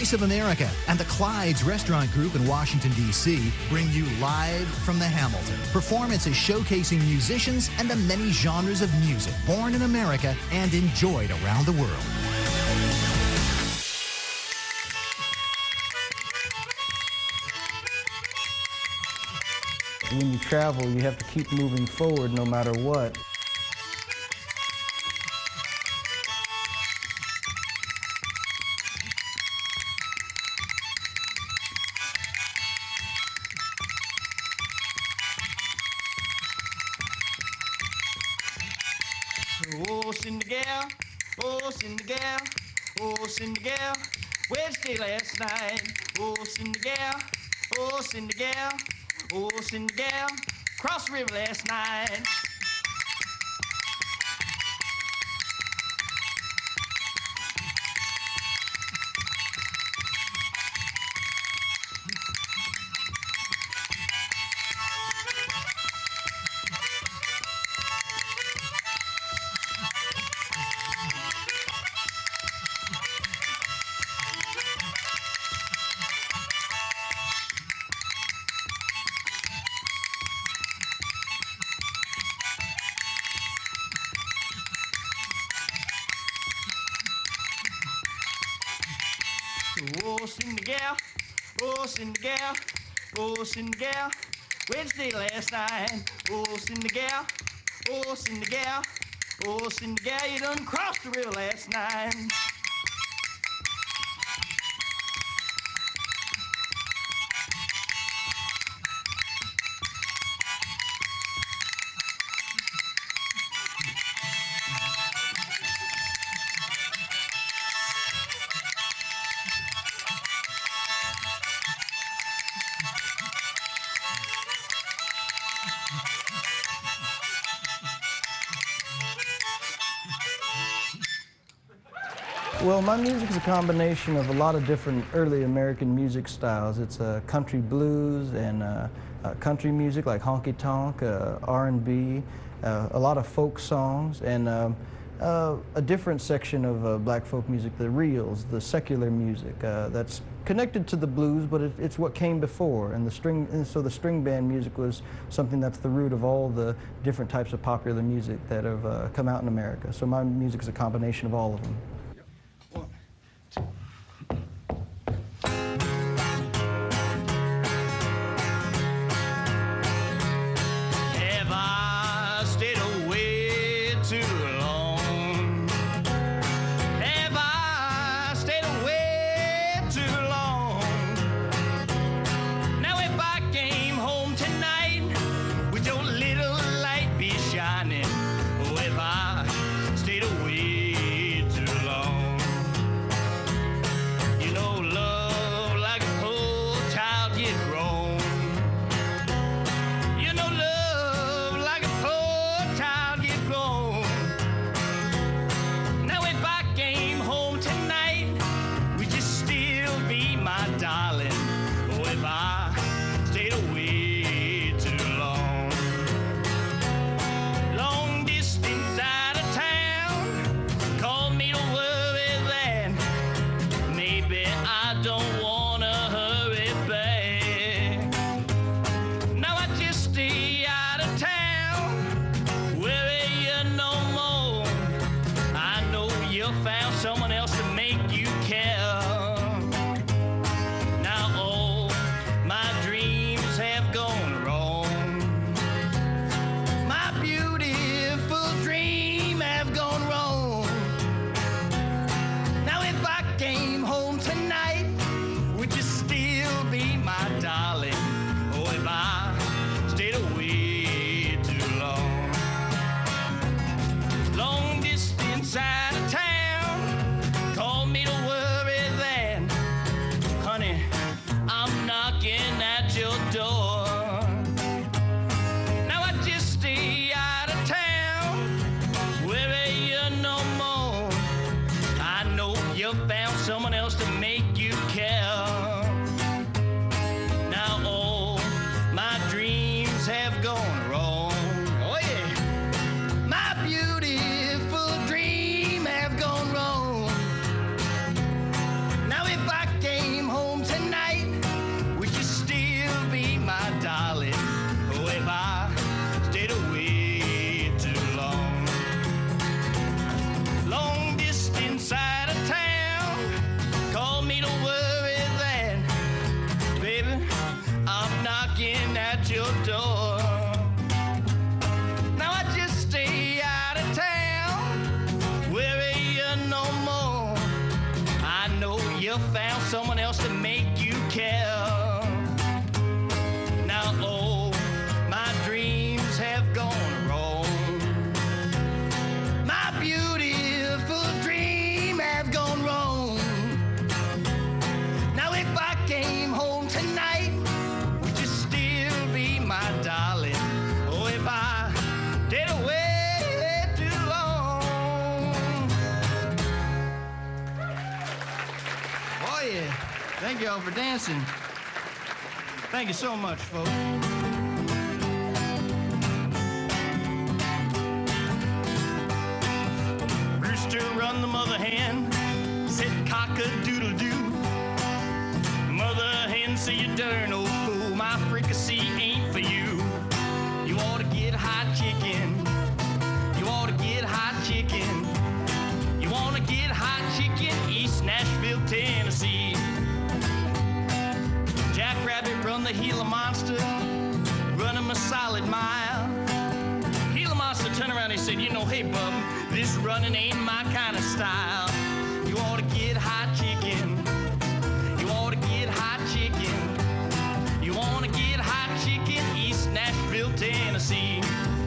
Voice of America and the Clyde's Restaurant Group in Washington, D.C. bring you live from the Hamilton. Performances showcasing musicians and the many genres of music born in America and enjoyed around the world. When you travel, you have to keep moving forward no matter what. Oh, Cindy gal, oh, Cindy gal, oh, Cindy gal, where'd you stay last night? Oh, Cindy gal, oh, Cindy gal, oh, Cindy gal, crossed the river last night. Oh, Cindy gal, oh, Cindy gal, oh, Cindy gal, where'd you stay last night? Oh, Cindy gal, oh, Cindy gal, oh, Cindy gal, you done crossed the river last night. Well, my music is a combination of a lot of different early American music styles. It's country blues and country music like honky tonk, R&B, a lot of folk songs, and a different section of black folk music, the reels, the secular music that's connected to the blues, but it's what came before. And so the string band music was something that's the root of all the different types of popular music that have come out in America. So my music is a combination of all of them. Now if I came you found someone else to make you care. Now, oh, my dreams have gone wrong. My beautiful dream have gone wrong. Now, if I came home tonight, would you still be my darling? Oh, if I did away too long. Oh, yeah. Thank you all for dancing. Thank you so much, folks. Rooster run the mother hen, said cock-a-doodle-doo. Mother hen say you darn old fool, my fricassee ain't for you. You ought to get hot chicken. You ought to get hot chicken. You want to get hot chicken, East Nashville, Tennessee. Jackrabbit run the Gila Monster, run him a solid mile. Gila Monster turned around and he said, you know, hey, bub, this running ain't my kind of style. You ought to get hot chicken. You ought to get hot chicken. You want to get hot chicken, East Nashville, Tennessee.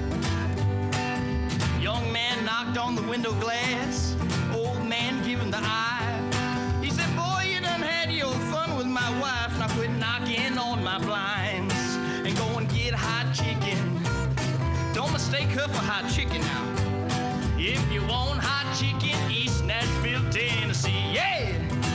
Young man knocked on the window glass, old man give him the eye. He said, boy, you done had your fun with my wife, now quit knocking on my blinds and go and get hot chicken. Don't mistake her for hot chicken now. If you want hot chicken, East Nashville, Tennessee, yeah!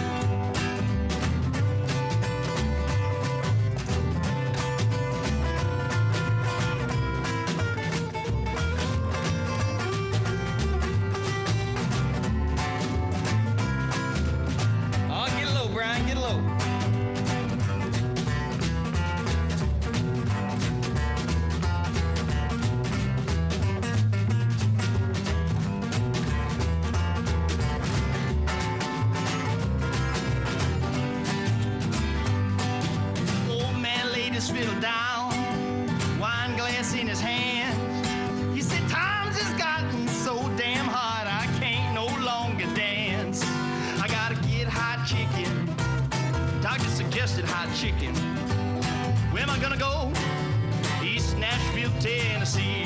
Hot chicken. Where am I gonna go? East Nashville, Tennessee.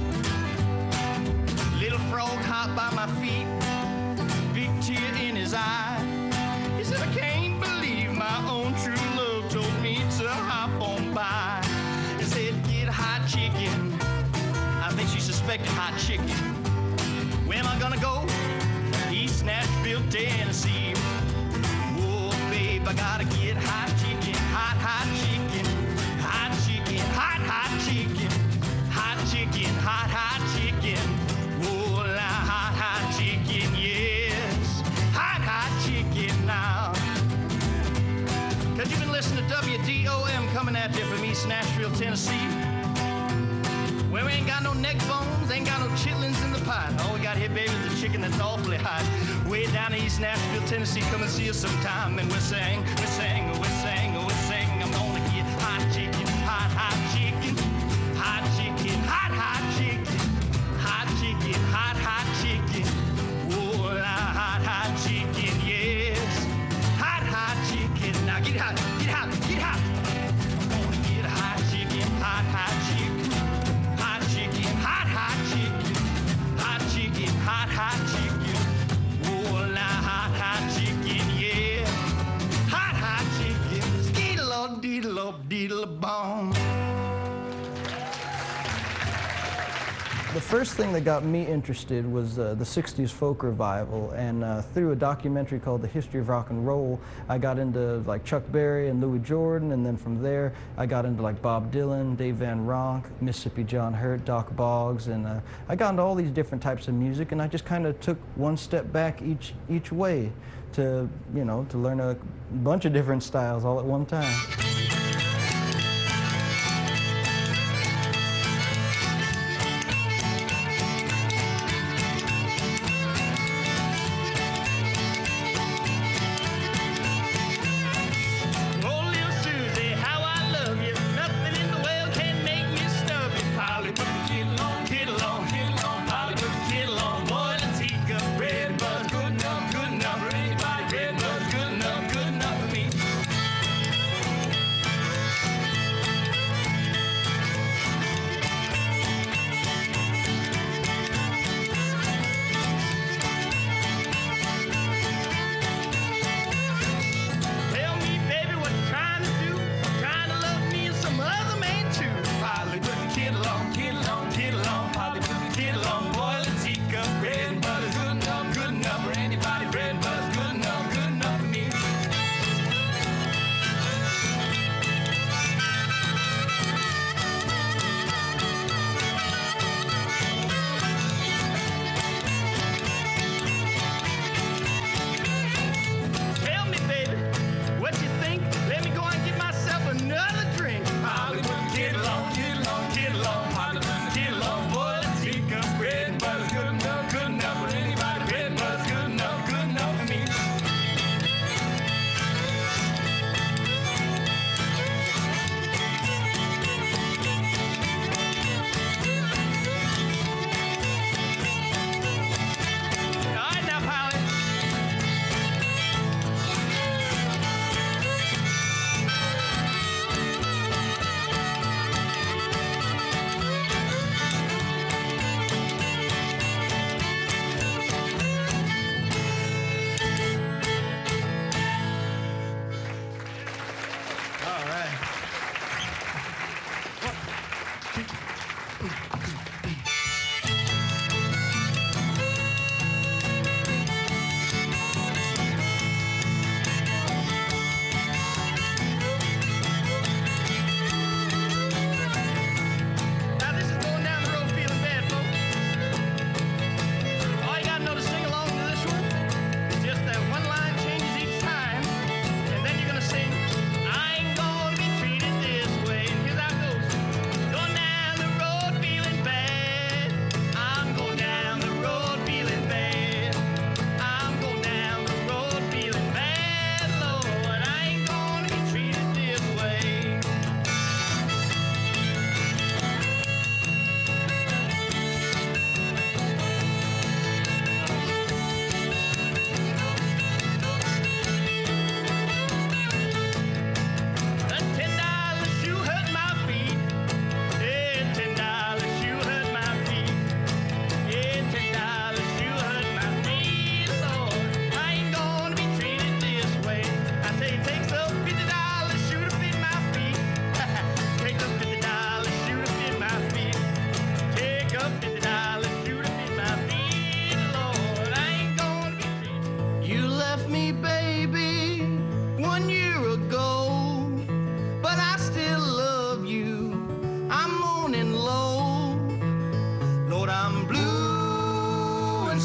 Little frog hopped by my feet, big tear in his eye. He said, I can't believe my own true love told me to hop on by. He said, get hot chicken. I think she suspected hot chicken. Where am I gonna go? East Nashville, Tennessee. I gotta get hot chicken, hot, hot chicken, hot chicken, hot, hot chicken, hot chicken, hot, hot chicken. Oh, hot, hot chicken, yes, hot, hot chicken now. Cause you've been listening to WDOM coming at you from East Nashville, Tennessee. Where we ain't got no neck bones, ain't got no chitlins in the pot. All we got here, baby, is a chicken that's awfully hot. Way down in East Nashville, Tennessee, come and see us sometime. And we'll sing, we'll sing, we'll sing, we'll sing. I'm gonna get hot chicken, hot, hot chicken, hot chicken, hot, hot chicken, hot chicken, hot, hot chicken. Oh, hot, hot chicken, yes, hot, hot chicken. Now get hot, get hot, get hot. I'm gonna get hot chicken, hot, hot chicken. Hot chicken, hot, hot chicken. Hot chicken, hot, hot chicken. Oh, now hot, hot chicken, yeah. Hot, hot chicken. Skeedle-up, deedle-up, deedle-a-bong. The first thing that got me interested was the 60s folk revival, and through a documentary called The History of Rock and Roll, I got into like Chuck Berry and Louis Jordan, and then from there I got into like Bob Dylan, Dave Van Ronk, Mississippi John Hurt, Doc Boggs, and I got into all these different types of music, and I just kind of took one step back each way to, you know, to learn a bunch of different styles all at one time. Good enough.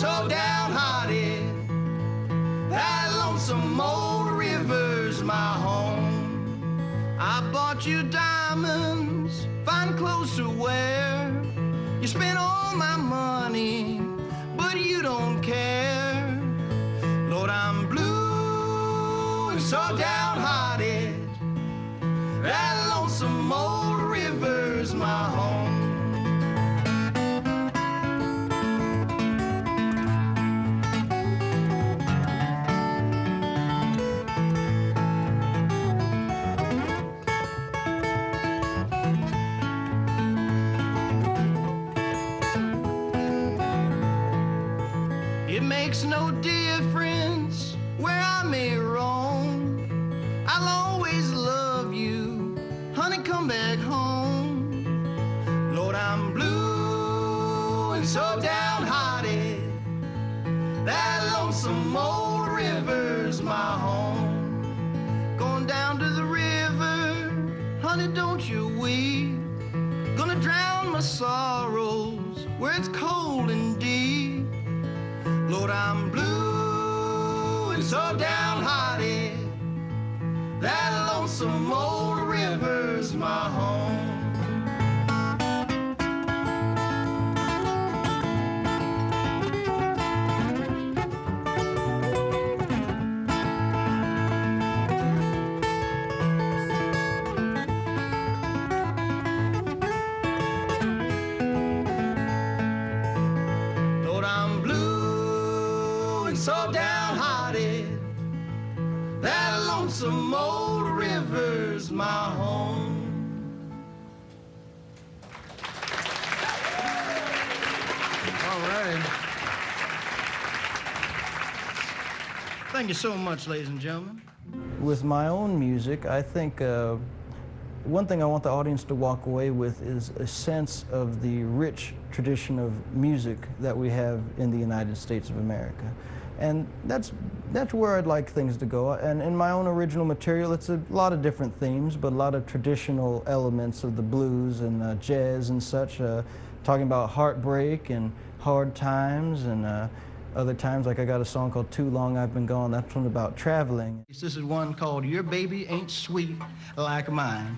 so downhearted. That lonesome old river's my home. I bought you diamonds, fine clothes to wear. You spent all my money, but you don't care. Lord, I'm blue and so downhearted. That lonesome old river's my home. It makes no difference where I may roam. I'll always love you, honey, come back home. Lord, I'm blue and so downhearted. That lonesome old river's my home. Going down to the river, honey, don't you weep. Gonna drown my sorrows where it's cold and deep. Lord, I'm blue and so downhearted. That lonesome old river's my home. Lord, I'm blue and so downhearted. That lonesome old river's my home. All right. Thank you so much, ladies and gentlemen. With my own music, I think one thing I want the audience to walk away with is a sense of the rich tradition of music that we have in the United States of America. And that's where I'd like things to go. And in my own original material, it's a lot of different themes, but a lot of traditional elements of the blues and jazz and such, talking about heartbreak and hard times, and other times, like I got a song called Too Long I've Been Gone. That's one about traveling. This is one called Your Baby Ain't Sweet Like Mine.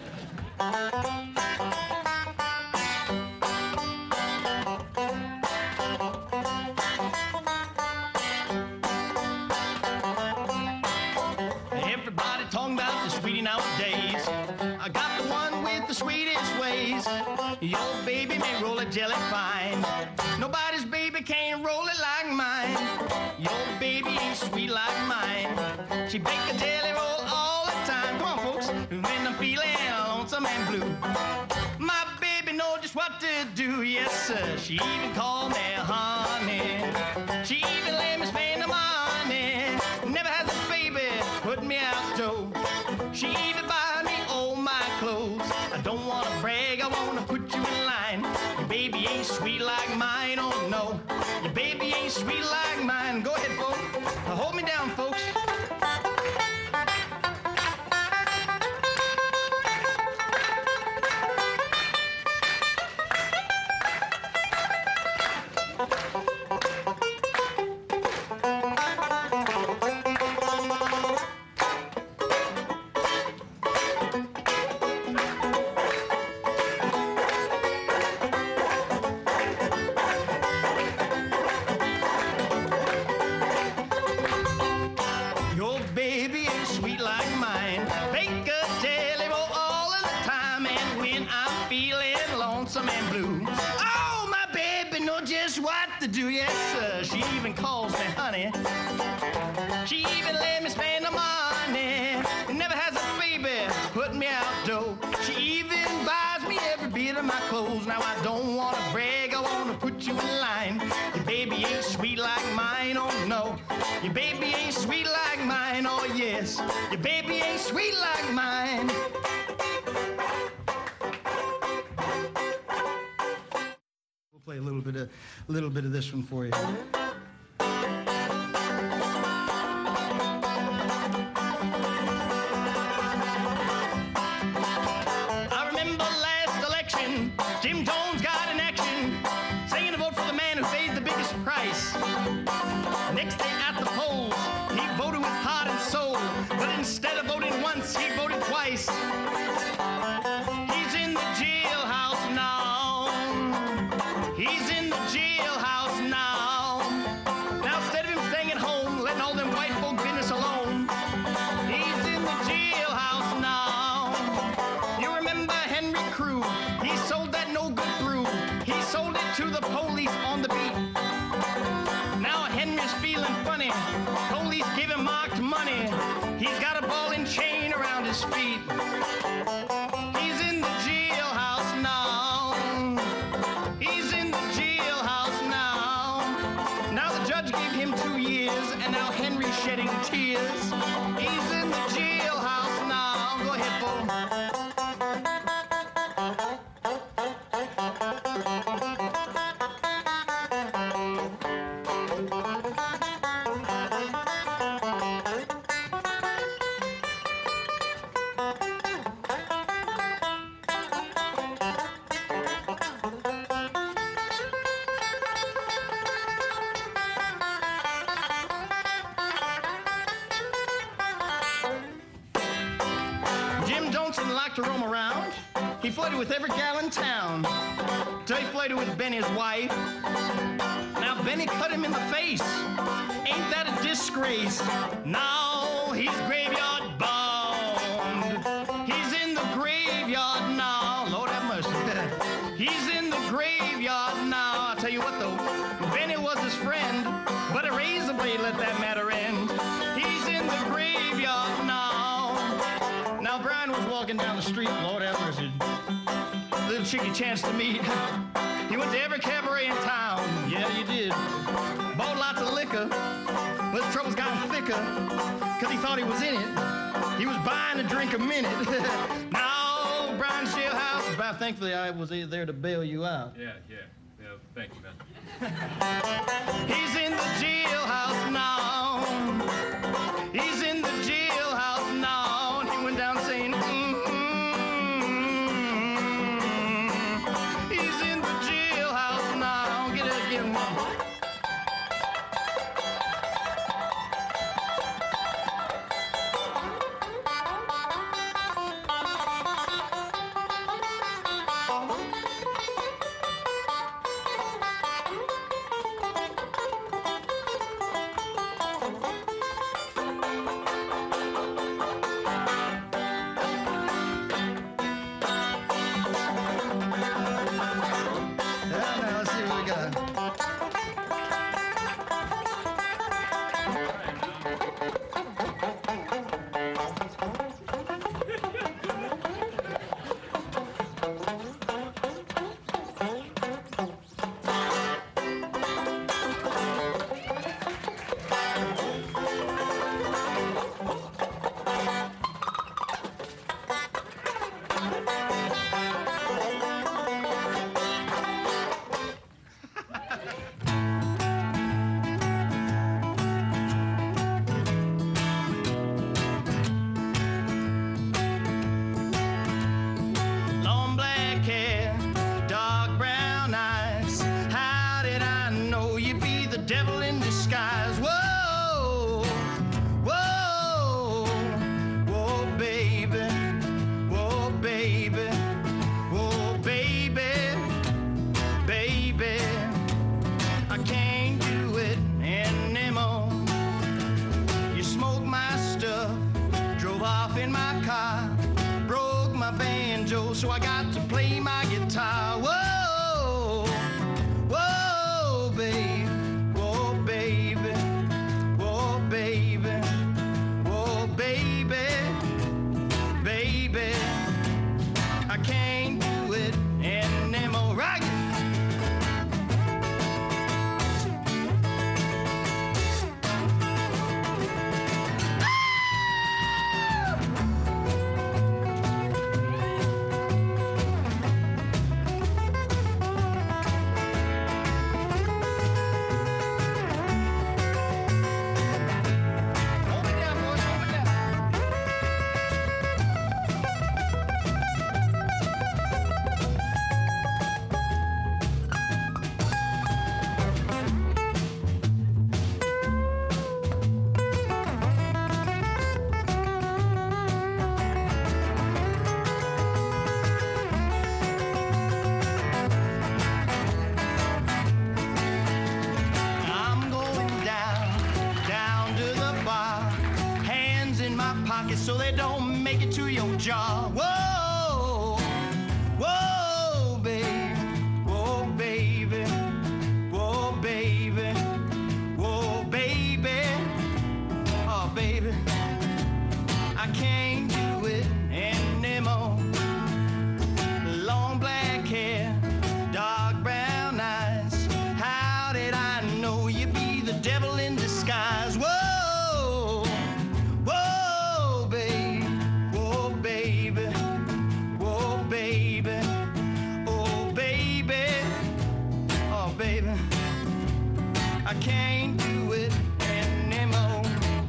Everybody talking about the sweetie nowadays. I got the one with the sweetest ways. Your baby may roll a jelly fine. Nobody's baby can't roll it like mine. Your baby ain't sweet like mine. She bake a jelly roll all the time. Come on, folks. When I'm feeling lonesome and blue, my baby knows just what to do. Yes, sir. She even called me honey. She even let me spend the money. Never has a baby put me out, Joe. She even buy me all my clothes. I don't want to brag, I want to put you in line. Your baby ain't sweet like mine, oh no. Your baby ain't sweet like mine. Go ahead, folks. Hold me down, folks. Your baby ain't sweet like mine. Bake a jelly roll all of the time, and when I'm feeling lonesome and blue, oh, my baby knows just what to do. Yes, sir. She even calls me honey. She even let me spend the money. Never has a baby put me out, Joe. She even buys me every bit of my clothes. Now I don't want to brag, I want to put you in line. Your baby ain't sweet like mine, oh no. Your baby ain't sweet like mine, oh yes. Your baby ain't sweet like mine. We'll play a little bit of this one for you. I remember last election, Jim Jones got in action, saying to vote for the man who paid the biggest Marcus Price. Next day at the polls, he voted with heart and soul, but instead of voting once, he voted twice. He's in the jailhouse now. He's in the jailhouse now. Now instead of him staying at home, letting all them white folk business alone, he's in the jailhouse now. You remember Henry Crew? He sold that no good brew. He sold it to the police on the beat. Now Henry's feeling funny. Police give him marked money. He's got a ball and chain around his feet. He's in the jailhouse now. He's in the jailhouse now. Now the judge gave him 2 years, and now Henry's shedding tears. He's in the jailhouse now. Go ahead, Bo. Jim Johnson liked to roam around. He flirted with every gal in town, till he flirted with Benny's wife. Now Benny cut him in the face. Ain't that a disgrace? Now he's graveyard bound. He's in the graveyard now. Lord have mercy. He's in the graveyard now. I'll tell you what though, Benny was his friend, but a razor blade let that matter end. He's in the graveyard now. Now Brian was walking down the street, Lord have mercy, little chickie chance to meet. He went to every cabaret in town, yeah he did. Bought lots of liquor, but his troubles got thicker, cause he thought he was in it. He was buying a drink a minute. Now Brian's jailhouse, but thankfully I was there to bail you out. Yeah, thank you, man. He's in the jailhouse now. He's in the jailhouse now. And he went down saying, He's in the jailhouse now. Get it again. So I got to play my guitar. Whoa, whoa, baby, whoa, baby, whoa, baby, whoa, baby, baby. I can't do it anymore. Right? so they don't make it to your job. Whoa, whoa, baby, whoa, baby, whoa, baby, whoa, baby, oh, baby, I can't do it anymore. Long black hair, dark brown eyes, how did I know you'd be the devil in disguise? Whoa, whoa, baby, whoa, baby, whoa, baby, oh, baby, oh, baby, I can't do it anymore.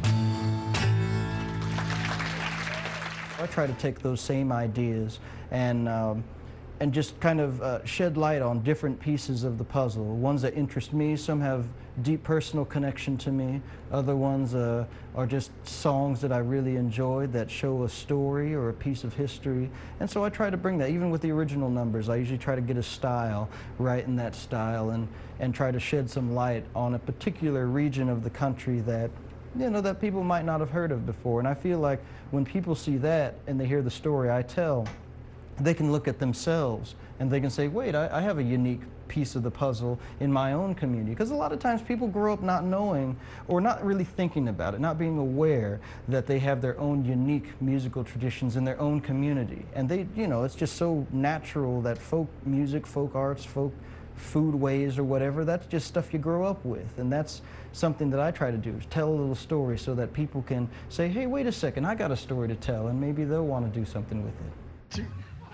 I try to take those same ideas and just kind of shed light on different pieces of the puzzle. Ones that interest me, some have deep personal connection to me. Other ones are just songs that I really enjoy that show a story or a piece of history. And so I try to bring that, even with the original numbers. I usually try to get a style, right in that style, and try to shed some light on a particular region of the country that, you know, that people might not have heard of before. And I feel like when people see that and they hear the story I tell, they can look at themselves and they can say, wait, I have a unique piece of the puzzle in my own community. Because a lot of times people grow up not knowing or not really thinking about it, not being aware that they have their own unique musical traditions in their own community. And they, you know, it's just so natural that folk music, folk arts, folk food ways or whatever, that's just stuff you grow up with. And that's something that I try to do, is tell a little story so that people can say, hey, wait a second, I got a story to tell, and maybe they'll want to do something with it.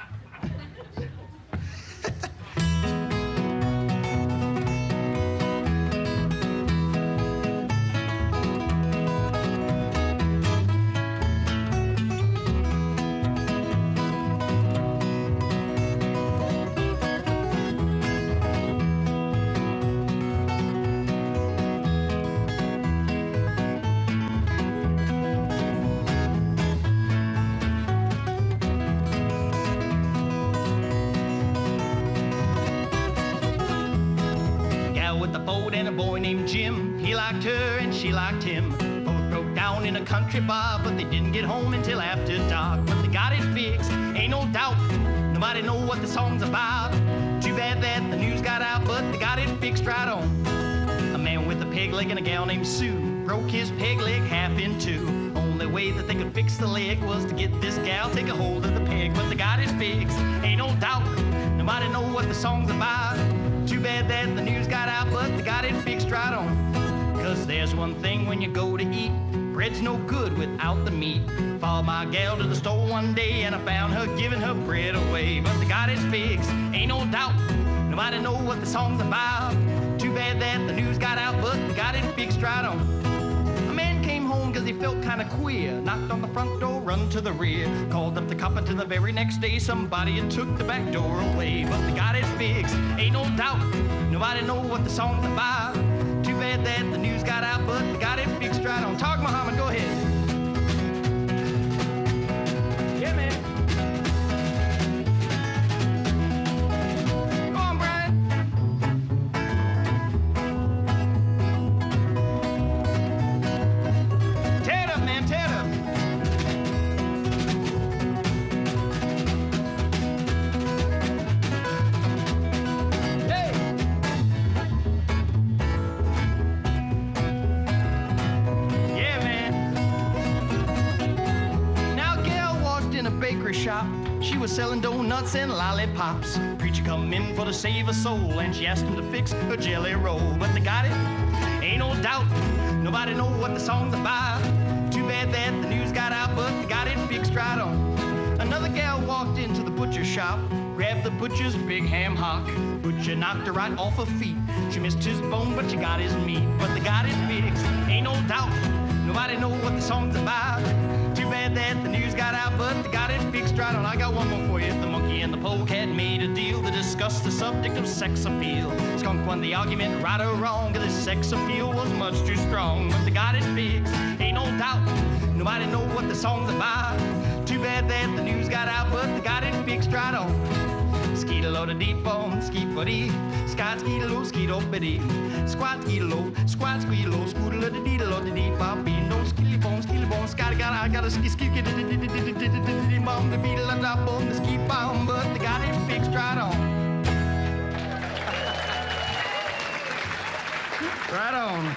She liked him. Both broke down in a country bar, but they didn't get home until after dark. But they got it fixed, ain't no doubt. Nobody know what the song's about. Too bad that the news got out, but they got it fixed right on. A man with a peg leg and a gal named Sue broke his peg leg half in two. Only way that they could fix the leg was to get this gal take a hold of the peg. But they got it fixed, ain't no doubt. Nobody know what the song's about. Too bad that the news got out, but they got it fixed right on. 'Cause there's one thing when you go to eat, bread's no good without the meat. Followed my gal to the store one day and I found her giving her bread away. But they got it fixed, ain't no doubt. Nobody know what the song's about. Too bad that the news got out, but they got it fixed right on. A man came home 'cause he felt kinda queer. Knocked on the front door, run to the rear. Called up the cop until the very next day somebody had took the back door away. But they got it fixed, ain't no doubt. Nobody know what the song's about. Too bad that the news got out, but they got it fixed right on. Talk, Muhammad, go ahead. Yeah, man. Go on, Brian. Tear it up, man, tear it up. Shop. She was selling donuts and lollipops. Preacher come in for to save her soul, and she asked him to fix her jelly roll. But they got it, ain't no doubt. Nobody know what the song's about. Too bad that the news got out, but they got it fixed right on. Another gal walked into the butcher shop, grabbed the butcher's big ham hock. Butcher knocked her right off her feet. She missed his bone, but she got his meat. But they got it fixed, ain't no doubt. Nobody know what the song's about. Too bad that the news got out, but they got it fixed right on. I got one more for you. The monkey and the polecat made a deal to discuss the subject of sex appeal. Skunk won the argument, right or wrong, 'cause his sex appeal was much too strong. But they got it fixed, ain't no doubt. Nobody know what the song's about. Too bad that the news got out, but they got it fixed right on. Skeet-a-lo, the deep bone, skeet-a-dee, scott, skeet-a-lo, skeet-a-dee, squat, skeet-a-lo, squat, skeet-a-lo, scoot-a-lo, the deed-a-lo, the deep-a-bee, no skeet-a-bone, I got a skeet-a-dee-bone, the beat-a-la-da-bone, the skeet-bone, but they got it fixed right on. Right on.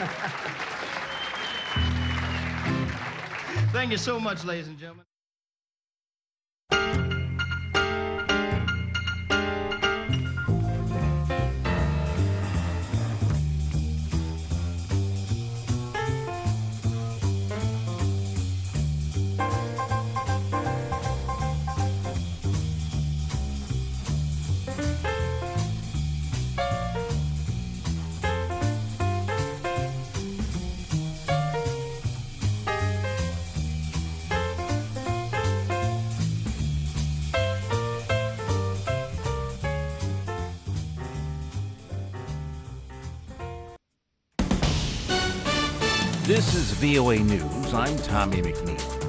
Thank you so much, ladies and gentlemen. This is VOA News. I'm Tommy McNeil.